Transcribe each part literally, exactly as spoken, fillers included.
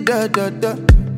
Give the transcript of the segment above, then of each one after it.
da da da.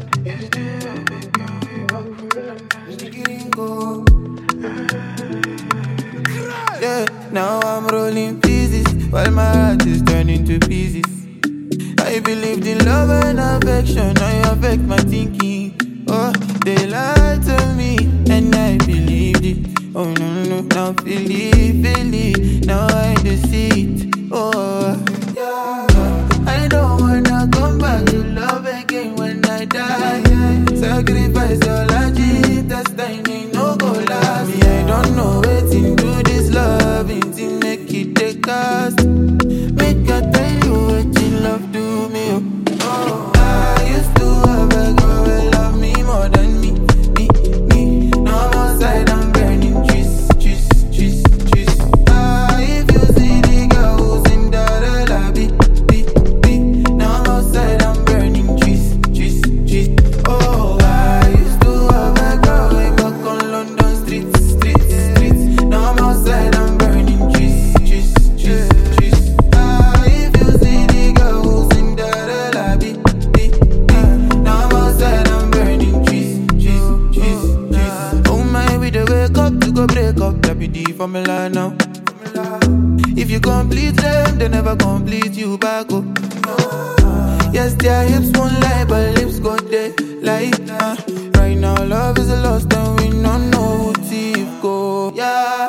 Yeah, now I'm rolling pieces while my heart is turning to pieces. I believed in love and affection, I affect my thinking. Oh, they lied to me and I believed it. Oh no, no, no, now believe, believe, now I deceit. Oh, yeah. I don't wanna come back to love again when I die. Sacrifice all I did, that's time ain't no go last. Me, I don't know waiting do this love until make it take cast. Make I tell you what you love do me. Oh, I used to have a girl who love me more than me, me, me. Now I'm outside, I'm burning trees, trees, trees, trees. Ah, if you see the girl who's in the lobby, be, be. Now I'm outside, I'm burning trees, trees, trees. Oh, I used to have a girl who walk on London streets, streets, streets. Now I'm outside, I'm burning trees, trees, trees, trees. Ah, if you see the girl who's in the lobby, be, be. Now I'm outside, I'm burning trees, trees, trees, trees. Oh my, we dey wake up to go break up, that be the formula now. If you complete them, they never complete you back up. Yes, their hips won't lie, but lips go they lie. Uh, right now, love is a lost and we don't know who thief go. Yeah.